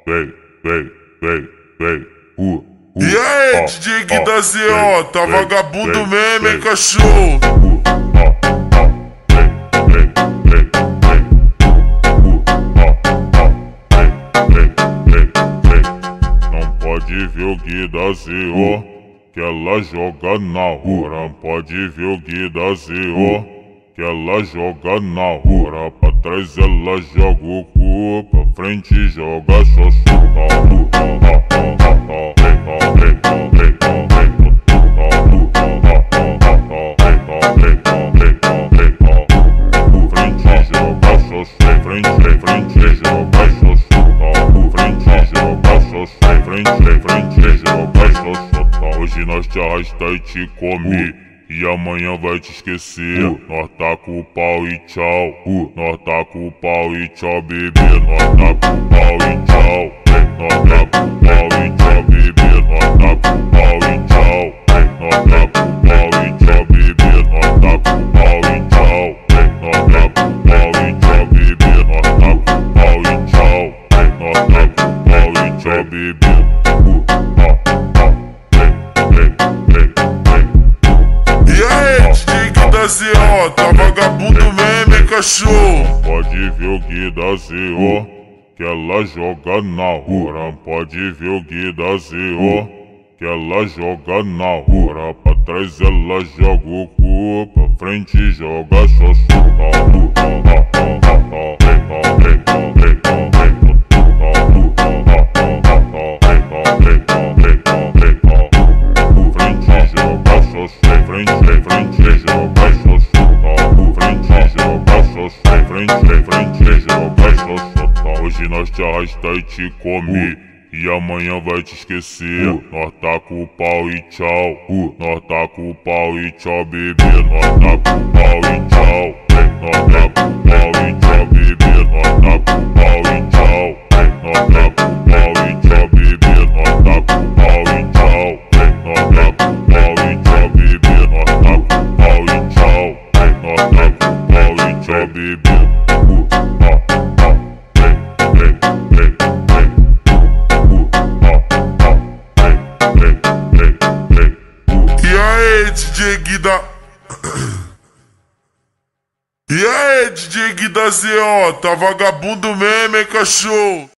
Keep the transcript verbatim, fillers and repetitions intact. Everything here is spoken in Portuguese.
vem, vem, vem, vem, uh, uh. E aí, ó, D J Gui da Z vem, O, tá vem, vagabundo vem, mesmo, hein, vem, cachorro? uh, ó, ó, vem, vem, vem, vem, uh, ó, ó, vem, vem, vem, vem. Não pode ver o Gui da Z O, que ela joga na rua. Não pode ver o Gui da Z O, que ela joga na rua. Pra trás ela joga o cu, pra frente joga só chuta. Frente, frente, joga só chuta. Frente, joga só chuta. Frente, frente, joga só chuta. Hoje nós te arrasta e te come, e amanhã vai te esquecer. uh. Nós tá com o pau e tchau. uh. Nós tá com o pau e tchau, bebê. Nós tá com o pau e tchau. Nós tá com o pau e tchau, bebê. Nós tá com o pau e tchau. Nós tá com o pau e tchau, bebê. Nós tá com o pau e tchau. Nós tá com o pau e tchau, bebê. Nós tá com o pau e tchau. Nós tá com o pau e tchau, bebê. uh. ó, ó, vem, vem, vem, vem. E aí, D J Gui da Z O, tá vagabundo mesmo, hein, cachorro? Pode ver o Gui da Z O, que ela joga na rua. Não pode ver o Gui da Z O, que ela joga na rua. Pra trás ela joga o cu, pra frente joga só chuta. Frente joga só chuta. Frente, frente joga só chuta. Frente joga só chuta. Frente, frente joga só chuta. Hoje nós te arrasta e te come, e amanhã vai te esquecer. uh. Nós tá com o pau e tchau. uh. Nós tá com o pau e tchau, bebê. Nós tá com o pau e tchau. Nós tá com o pau e tchau, bebê. Nós tá com o pau e tchau. Nós tá com o pau e tchau, bebê. Nós tá com o pau e tchau. Nós tá com o pau e tchau, bebê. Nós tá com o pau e tchau. Nós tá com o pau e tchau, bebê. uh. ó, ó, vem, vem, vem, vem. E aí, D J Gui da... E aí, D J Gui da Z O, tá vagabundo mesmo, hein, cachorro?